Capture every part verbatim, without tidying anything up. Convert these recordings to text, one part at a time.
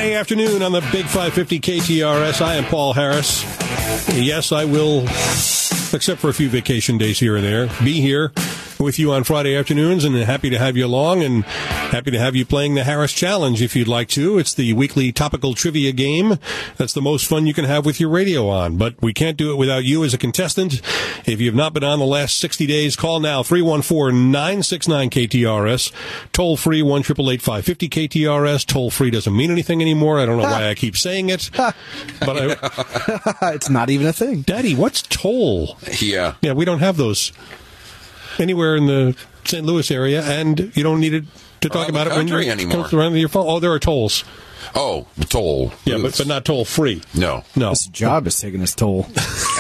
Friday afternoon on the Big five fifty K T R S. I am Paul Harris. Yes, I will, except for a few vacation days here and there, be here with you on Friday afternoons, and happy to have you along, and happy to have you playing the Harris Challenge if you'd like to. It's the weekly topical trivia game. That's the most fun you can have with your radio on, but we can't do it without you as a contestant. If you have not been on the last sixty days, call now, three one four, nine six nine, K T R S, toll free, one eight eight eight, five five zero, K T R S. Toll free doesn't mean anything anymore. I don't know why I keep saying it, but I, it's not even a thing. Daddy, what's toll? Yeah. Yeah, we don't have those anywhere in the Saint Louis area, and you don't need it to talk about it when you're anymore. around your phone. Oh, there are tolls. Oh, toll. Yeah, but, but not toll free. No. No. This job is taking his toll.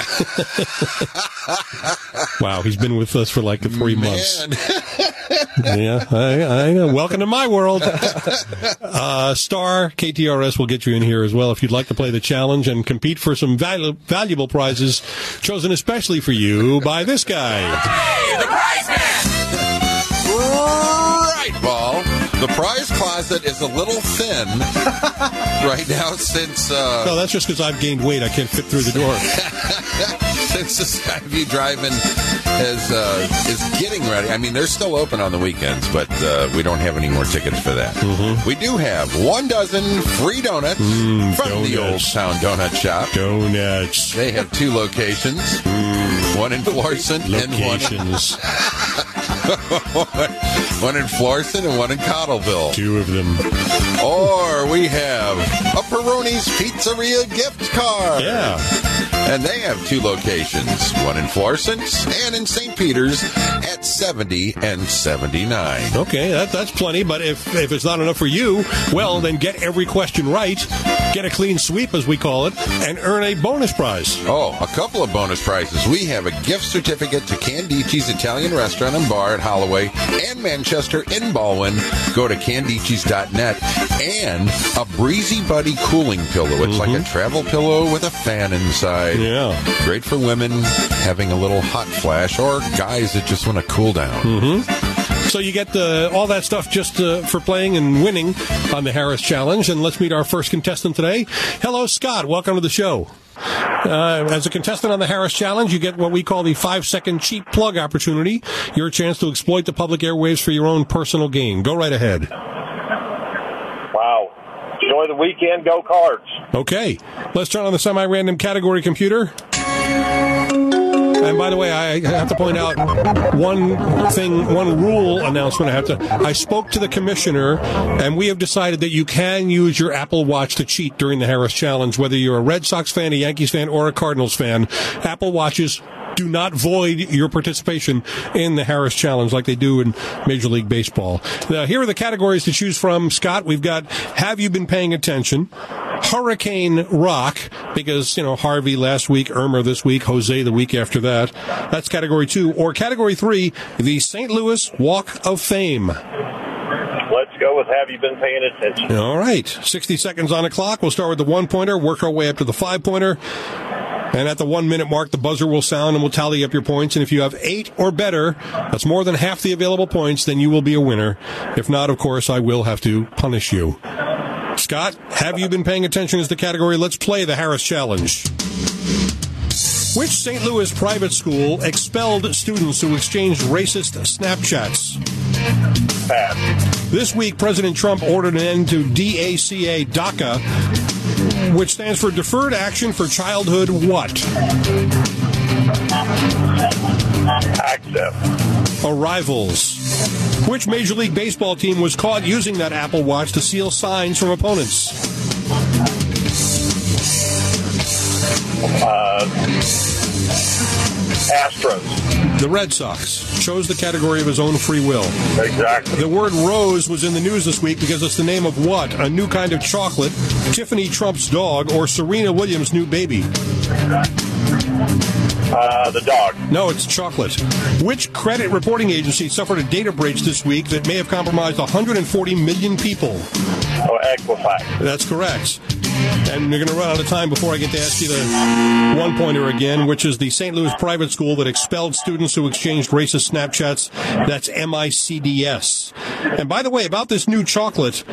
Wow, he's been with us for like three Man. months. Yeah, I, I know. Welcome to my world. Uh, Star K T R S will get you in here as well if you'd like to play the challenge and compete for some valu- valuable prizes chosen especially for you by this guy. Hey, the prize man! Right, Paul. The prize closet is a little thin right now since... Uh, no, that's just because I've gained weight. I can't fit through the door. Since the Skyview Drive-In is, uh, is getting ready. I mean, they're still open on the weekends, but uh, we don't have any more tickets for that. Mm-hmm. We do have one dozen free donuts mm, from donuts. the Old Town Donut Shop. Donuts. They have two locations, mm. one in Florissant Locations. and one... One in Florissant and one in Cottleville. Two of them. Or we have a Peroni's Pizzeria gift card. Yeah. And they have two locations, one in Florissant and in Saint Peter's at seventy and seventy-nine. Okay, that, that's plenty, but if, if it's not enough for you, well, then get every question right, get a clean sweep, as we call it, and earn a bonus prize. Oh, a couple of bonus prizes. We have a gift certificate to Candici's Italian Restaurant and Bar at Holloway and Manchester in Baldwin. Go to candicis dot net. And a Breezy Buddy cooling pillow. It's mm-hmm. like a travel pillow with a fan inside. Yeah. Great for women having a little hot flash or guys that just want to cool down. Mm-hmm. So you get uh, all that stuff just uh, for playing and winning on the Harris Challenge. And let's meet our first contestant today. Hello, Scott. Welcome to the show. Uh, as a contestant on the Harris Challenge, you get what we call the five-second cheap plug opportunity. Your chance to exploit the public airwaves for your own personal gain. Go right ahead. Wow. Enjoy the weekend. Go Cards. Okay. Let's turn on the semi-random category computer. And by the way, I have to point out one thing, one rule announcement I have to. I spoke to the commissioner, and we have decided that you can use your Apple Watch to cheat during the Harris Challenge, whether you're a Red Sox fan, a Yankees fan, or a Cardinals fan. Apple Watches do not void your participation in the Harris Challenge like they do in Major League Baseball. Now, here are the categories to choose from. Scott, we've got Have You Been Paying Attention? Hurricane Rock, because, you know, Harvey last week, Irma this week, Jose the week after that. That's category two. Or category three, the Saint Louis Walk of Fame. Let's go with Have You Been Paying Attention? All right. sixty seconds on the clock. We'll start with the one-pointer, work our way up to the five-pointer. And at the one-minute mark, the buzzer will sound and we'll tally up your points. And if you have eight or better, that's more than half the available points, then you will be a winner. If not, of course, I will have to punish you. Scott, Have You Been Paying Attention is the category. Let's play the Harris Challenge. Which Saint Louis private school expelled students who exchanged racist Snapchats? Pass. This week, President Trump ordered an end to D A C A DACA, which stands for Deferred Action for Childhood what? Access. Arrivals. Which Major League Baseball team was caught using that Apple Watch to steal signs from opponents? Uh, Astros. The Red Sox. Chose the category of his own free will. Exactly. The word rose was in the news this week because it's the name of what? A new kind of chocolate, Tiffany Trump's dog, or Serena Williams' new baby? Uh, the dog. No, it's chocolate. Which credit reporting agency suffered a data breach this week that may have compromised one hundred forty million people? Oh, Equifax. That's correct. And you're going to run out of time before I get to ask you the one-pointer again, which is the Saint Louis private school that expelled students who exchanged racist Snapchats. That's M I C D S. And by the way, about this new chocolate,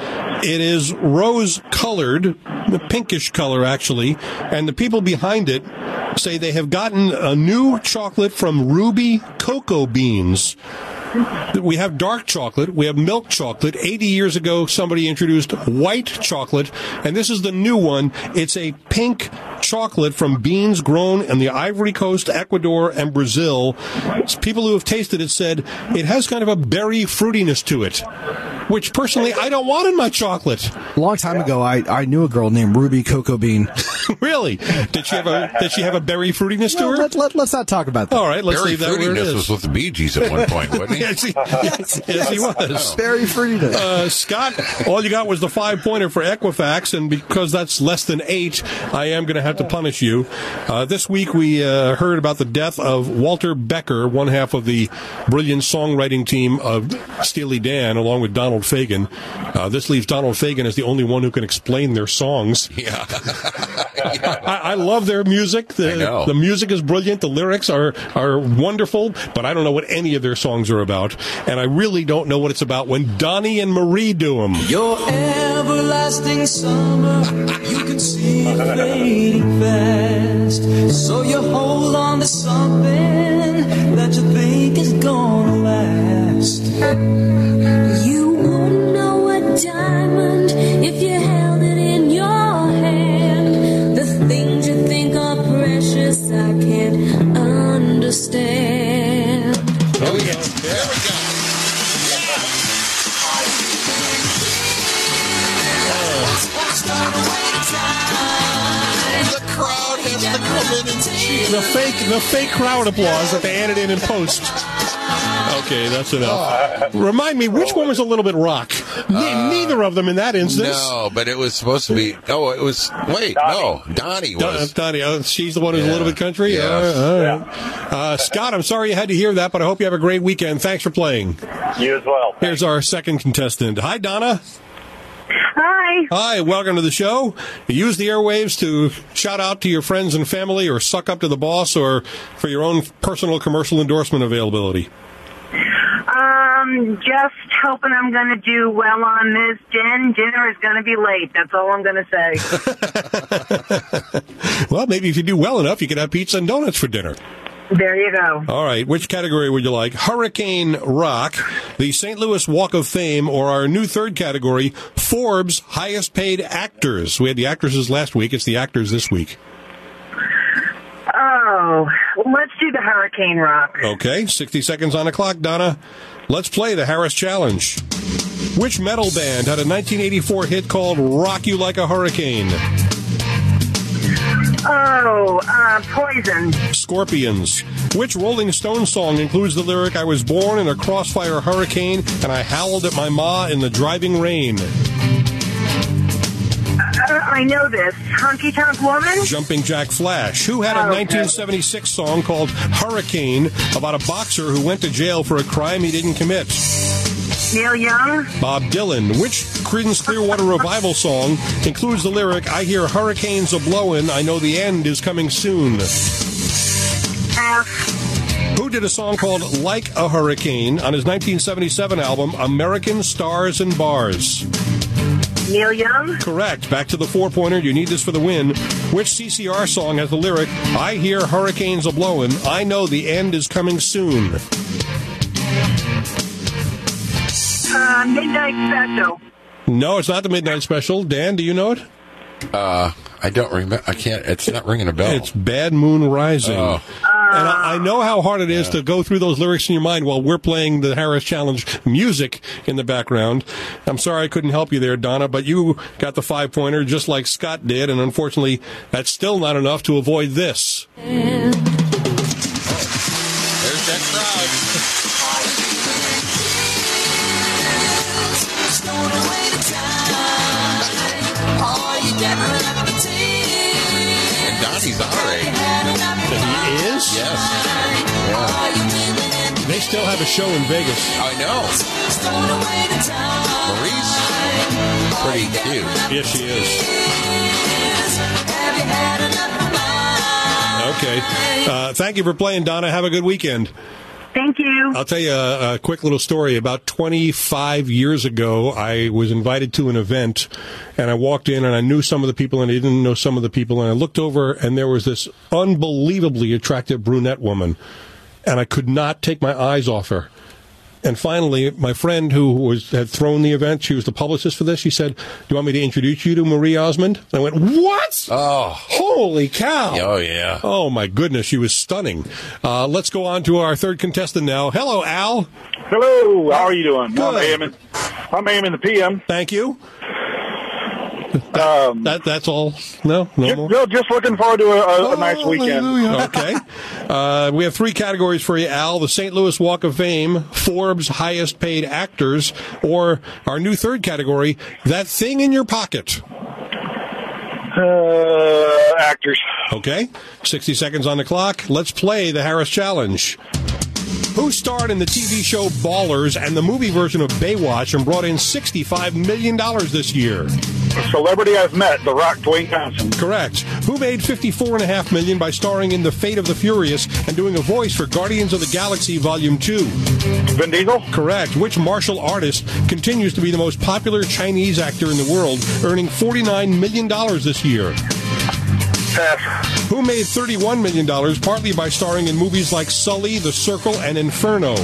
It is rose-colored, pinkish color, actually, and the people behind it say they have gotten a new chocolate from Ruby Cocoa Beans. We have dark chocolate. We have milk chocolate. eighty years ago, somebody introduced white chocolate, and this is the new one. It's a pink chocolate from beans grown in the Ivory Coast, Ecuador, and Brazil. People who have tasted it said it has kind of a berry fruitiness to it, which personally I don't want in my chocolate. A long time ago, I, I knew a girl named Ruby Cocoa Bean. Really? Did she have a Did she have a berry fruitiness to No, her? let, let, let's not talk about that. All right, let's Berry leave that where it fruitiness is. was with the Bee Gees at one point, wasn't he? yes, he, yes, yes, he was. Berry fruitiness. Uh, Scott, all you got was the five-pointer for Equifax, and because that's less than eight, I am going to have to punish you. Uh, this week we uh, heard about the death of Walter Becker, one half of the brilliant songwriting team of Steely Dan, along with Donald Fagen. Uh, this leaves Donald Fagen as the only one who can explain their songs. Yeah. I, I love their music. The, I know. the music is brilliant. The lyrics are, are wonderful, but I don't know what any of their songs are about. And I really don't know what it's about when Donnie and Marie do them. Your everlasting summer, you can see it fading fast. So you hold on to something that you think is gonna last. You wouldn't know a diamond if you held it in your hand. The things you think are precious, I can't understand. Oh, yeah. There we go. The crowd has to come in and cheer. The fake, the fake crowd applause that they added in in post. Okay, that's enough. Remind me, which one was a little bit rock? Ne- neither of them in that instance. No, but it was supposed to be. Oh, it was. Wait, no. Donnie Don- was. Donnie, oh, she's the one who's a Yeah. little bit country? Yes. All right, all right. Uh, Scott, I'm sorry you had to hear that, but I hope you have a great weekend. Thanks for playing. You as well. Here's our second contestant. Hi, Donna. Hi. Hi, welcome to the show. Use the airwaves to shout out to your friends and family or suck up to the boss or for your own personal commercial endorsement availability. Um, just hoping I'm going to do well on this. Jen, dinner is going to be late. That's all I'm going to say. Well, maybe if you do well enough, you could have pizza and donuts for dinner. There you go. All right, which category would you like? Hurricane Rock, the Saint Louis Walk of Fame, or our new third category, Forbes highest paid actors? We had the actresses last week. It's the actors this week. Oh, let's do the Hurricane Rock. Okay, sixty seconds on the clock, Donna. Let's play the Harris Challenge. Which metal band had a nineteen eighty-four hit called Rock You Like a Hurricane? Oh, uh, Poison. Scorpions. Which Rolling Stone song includes the lyric, I was born in a crossfire hurricane and I howled at my ma in the driving rain? Uh, I know this. Honky Tonk Woman? Jumping Jack Flash. Who had a Oh, okay. nineteen seventy-six song called Hurricane about a boxer who went to jail for a crime he didn't commit? Neil Young? Bob Dylan. Which Creedence Clearwater Revival song includes the lyric, I hear hurricanes a-blowin', I know the end is coming soon? F. Who did a song called Like a Hurricane on his nineteen seventy-seven album, American Stars and Bars? Neil Young? Correct. Back to the four-pointer. You need this for the win. Which C C R song has the lyric, I hear hurricanes a-blowin', I know the end is coming soon? Uh, Midnight Special. No, it's not the Midnight Special. Dan, do you know it? Uh, I don't remember. I can't. It's not ringing a bell. It's Bad Moon Rising. Oh. And I, I know how hard it is to go through those lyrics in your mind while we're playing the Harris Challenge music in the background. I'm sorry I couldn't help you there, Donna, but you got the five-pointer just like Scott did, and unfortunately, that's still not enough to avoid this. There's that crowd. And Donnie's our age. He is? Yes. Yeah. They still have a show in Vegas. I know. Marie's pretty cute. Yes, she is. Okay. Uh, thank you for playing, Donna. Have a good weekend. Thank you. I'll tell you a, a quick little story. About twenty-five years ago, I was invited to an event, and I walked in, and I knew some of the people, and I didn't know some of the people, and I looked over, and there was this unbelievably attractive brunette woman, and I could not take my eyes off her. And finally, my friend who was had thrown the event, she was the publicist for this, she said, do you want me to introduce you to Marie Osmond? And I went, what? Oh. Holy cow. Oh, yeah. Oh, my goodness, she was stunning. Uh, let's go on to our third contestant now. Hello, Al. Hello, how are you doing? Good. I'm A M in, I'm A M in the P M. Thank you. Um, that That's all? No? No just, more? no, just looking forward to a, a, a nice Oh, weekend. hallelujah. Okay. Uh, we have three categories for you, Al. The Saint Louis Walk of Fame, Forbes' highest paid actors, or our new third category, that thing in your pocket. Uh, actors. Okay. sixty seconds on the clock. Let's play the Harris Challenge. Who starred in the T V show Ballers and the movie version of Baywatch and brought in sixty-five million dollars this year? A celebrity I've met, The Rock, Dwayne Johnson. Correct. Who made fifty-four point five million dollars by starring in The Fate of the Furious and doing a voice for Guardians of the Galaxy Volume two? Vin Diesel. Correct. Which martial artist continues to be the most popular Chinese actor in the world, earning forty-nine million dollars this year? Pass. Who made thirty-one million dollars partly by starring in movies like Sully, The Circle, and Inferno?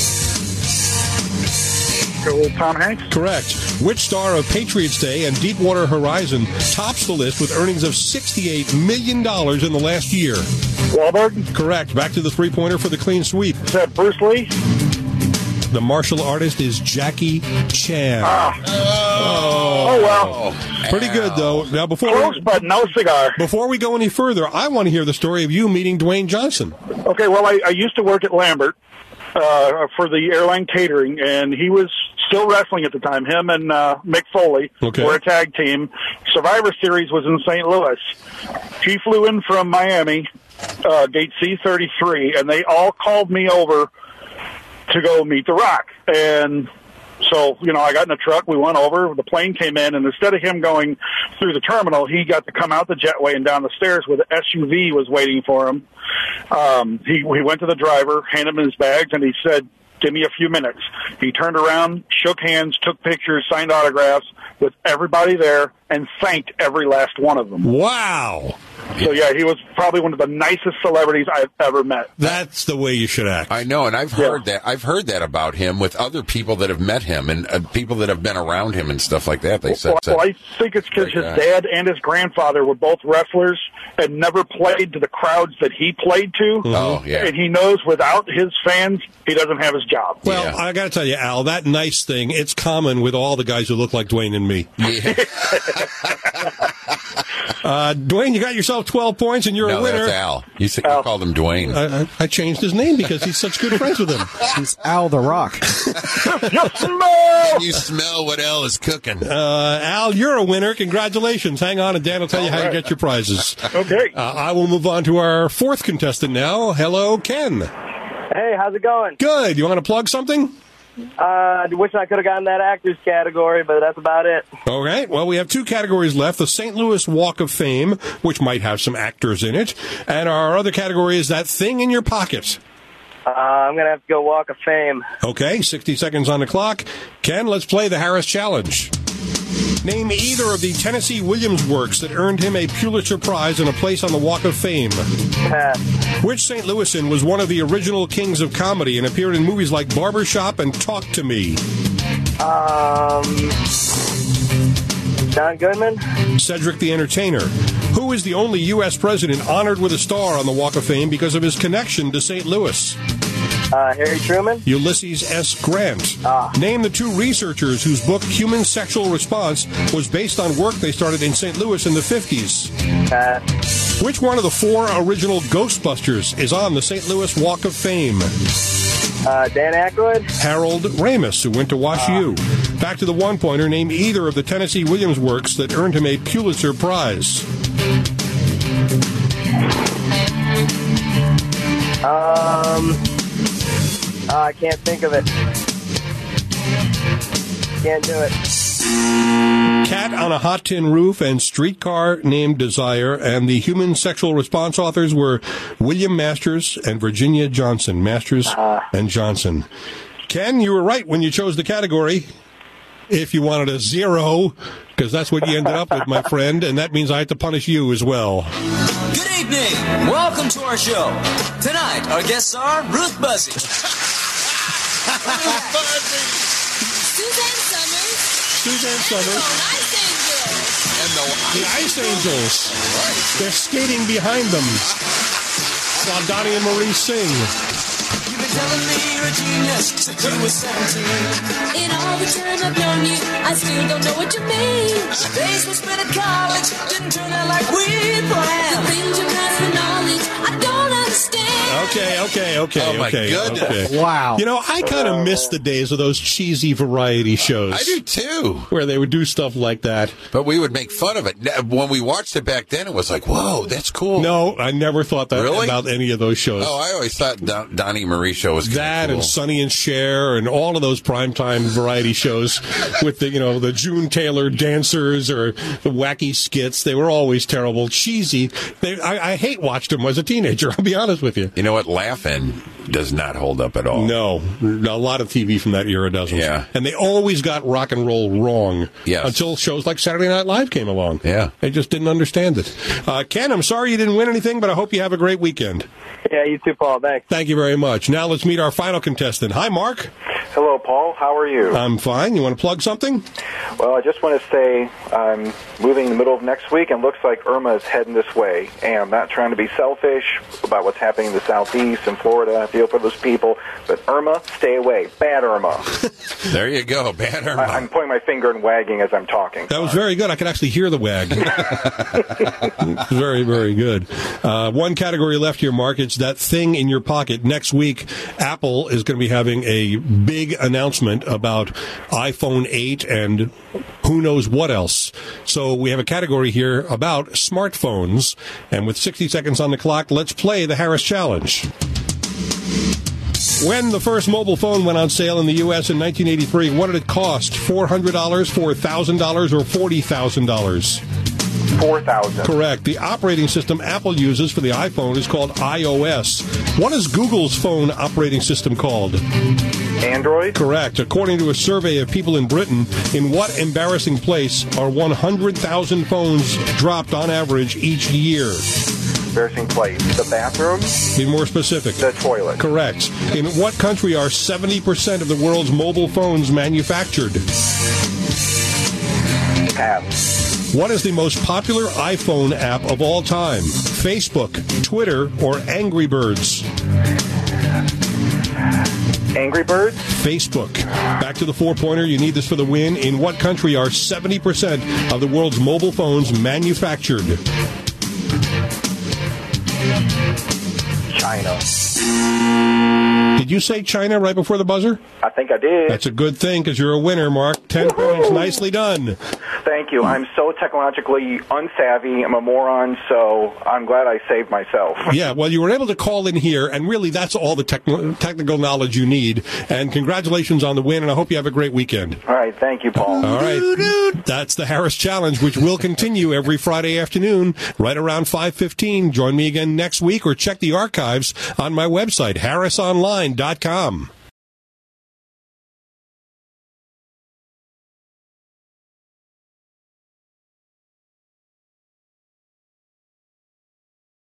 Go Tom Hanks. Correct. Which star of Patriots Day and Deepwater Horizon tops the list with earnings of sixty-eight million dollars in the last year? Wahlberg. Correct. Back to the three-pointer for the clean sweep. Is that Bruce Lee? The martial artist is Jackie Chan. Ah. Oh. oh, well. Pretty good, though. Now, before Close, we, but no cigar. before we go any further, I want to hear the story of you meeting Dwayne Johnson. Okay, well, I, I used to work at Lambert uh, for the airline catering, and he was still wrestling at the time. Him and uh, Mick Foley Okay. were a tag team. Survivor Series was in Saint Louis. He flew in from Miami, uh, gate C thirty-three, and they all called me over to go meet The Rock. And so, you know, I got in a truck, we went over, the plane came in, and instead of him going through the terminal, he got to come out the jetway and down the stairs where the S U V was waiting for him. Um, he, he went to the driver, handed him his bags, and he said, give me a few minutes. He turned around, shook hands, took pictures, signed autographs with everybody there, and thanked every last one of them. Wow. So, yeah, he was probably one of the nicest celebrities I've ever met. That's the way you should act. I know, and I've heard that. I've heard that about him with other people that have met him and uh, people that have been around him and stuff like that. They said, well, well, I think it's because his guy. dad and his grandfather were both wrestlers and never played to the crowds that he played to. Oh, yeah. And he knows without his fans, he doesn't have his job. Well, Yeah. I got to tell you, Al, that nice thing, it's common with all the guys who look like Dwayne and me. Yeah. Uh, Dwayne, you got yourself twelve points, and you're No, a winner. that's Al. You, said, you Al. called him Dwayne. I, I, I changed his name because he's such good friends with him. He's Al the Rock. Yes, smell! You smell what Al is cooking. Uh, Al, you're a winner. Congratulations. Hang on, and Dan will tell you All how right. you get your prizes. Okay. Uh, I will move on to our fourth contestant now. Hello, Ken. Hey, how's it going? Good. You want to plug something? Uh, I wish I could have gotten that actors category, but that's about it. Okay. Well, we have two categories left. The Saint Louis Walk of Fame, which might have some actors in it. And our other category is that thing in your pocket. Uh, I'm going to have to go Walk of Fame. Okay. sixty seconds on the clock. Ken, let's play the Harris Challenge. Name either of the Tennessee Williams works that earned him a Pulitzer Prize and a place on the Walk of Fame. Pass. Which Saint Louisan was one of the original kings of comedy and appeared in movies like Barbershop and Talk to Me? Um, John Goodman? Cedric the Entertainer. Who is the only U S president honored with a star on the Walk of Fame because of his connection to Saint Louis? Uh, Harry Truman? Ulysses S. Grant. Ah. Name the two researchers whose book Human Sexual Response was based on work they started in Saint Louis in the fifties. Pass. Which one of the four original Ghostbusters is on the Saint Louis Walk of Fame? Uh, Dan Aykroyd? Harold Ramis, who went to Wash U. Back to the one-pointer. Name either of the Tennessee Williams works that earned him a Pulitzer Prize. Um, uh, I can't think of it. Can't do it. Cat on a Hot Tin Roof and Streetcar Named Desire. And the human sexual response authors were William Masters and Virginia Johnson. Masters uh. and Johnson. Ken, you were right when you chose the category. If you wanted a zero, because that's what you ended up with, my friend, and that means I have to punish you as well. Good evening. Welcome to our show. Tonight, our guests are Ruth Buzzy. Suzanne Summers. Suzanne Summers. And the The Ice Ice Angels. Angels. Right. They're skating behind them while Donnie and Marie sing. You've been telling me you're a genius since you were seventeen. In all the time I've known you, I still don't know what you mean. The days we spent at college didn't turn out like we planned. The things you pass for knowledge, I don't understand. Okay, okay, okay, Oh, my okay. goodness. Okay. Wow. You know, I kind of miss the days of those cheesy variety shows. I do too. Where they would do stuff like that. But we would make fun of it. When we watched it back then, it was like, whoa, that's cool. No, I never thought that Really? about any of those shows. Oh, I always thought Don- Donnie Marie show was That cool. and Sonny and Cher and all of those primetime variety shows with the, you know, the June Taylor dancers or the wacky skits. They were always terrible, cheesy. They, I, I hate watched them as a teenager, I'll be honest with you. You know what? Laughing does not hold up at all. No, a lot of T V from that era doesn't. Yeah. And they always got rock and roll wrong. Yes. Until shows like Saturday Night Live came along. Yeah. They just didn't understand it. Uh, Ken, I'm sorry you didn't win anything, but I hope you have a great weekend. Yeah, you too, Paul. Thanks. Thank you very much. Now let's meet our final contestant. Hi, Mark. Hello, Paul. How are you? I'm fine. You want to plug something? Well, I just want to say I'm moving in the middle of next week, and looks like Irma is heading this way. And I'm not trying to be selfish about what's happening in the Southeast and Florida. I feel for those people. But Irma, stay away. Bad Irma. There you go. Bad Irma. I, I'm pointing my finger and wagging as I'm talking. That was very good. I could actually hear the wag. Very, very good. Uh, one category left here, Mark. It's that thing in your pocket. Next week, Apple is going to be having a big announcement about iPhone eight and who knows what else. So we have a category here about smartphones. And with sixty seconds on the clock, let's play the Harris Challenge. When the first mobile phone went on sale in the U S in nineteen eighty-three, what did it cost? four hundred dollars, four thousand dollars, or forty thousand dollars? four thousand dollars. Correct. The operating system Apple uses for the iPhone is called iOS. What is Google's phone operating system called? Android? Correct. According to a survey of people in Britain, in what embarrassing place are one hundred thousand phones dropped on average each year? Embarrassing place. The bathroom? Be more specific. The toilet. Correct. In what country are seventy percent of the world's mobile phones manufactured? Pass. What is the most popular iPhone app of all time? Facebook, Twitter, or Angry Birds? Angry Birds? Facebook. Back to the four-pointer. You need this for the win. In what country are seventy percent of the world's mobile phones manufactured? China. Did you say China right before the buzzer? I think I did. That's a good thing because you're a winner, Mark. Ten points. Nicely done. Thank you. I'm so technologically unsavvy. I'm a moron, so I'm glad I saved myself. Yeah, well, you were able to call in here, and really that's all the techn- technical knowledge you need. And congratulations on the win, and I hope you have a great weekend. All right. Thank you, Paul. All right. That's the Harris Challenge, which will continue every Friday afternoon right around five fifteen. Join me again next week or check the archives on my website, harris online dot com.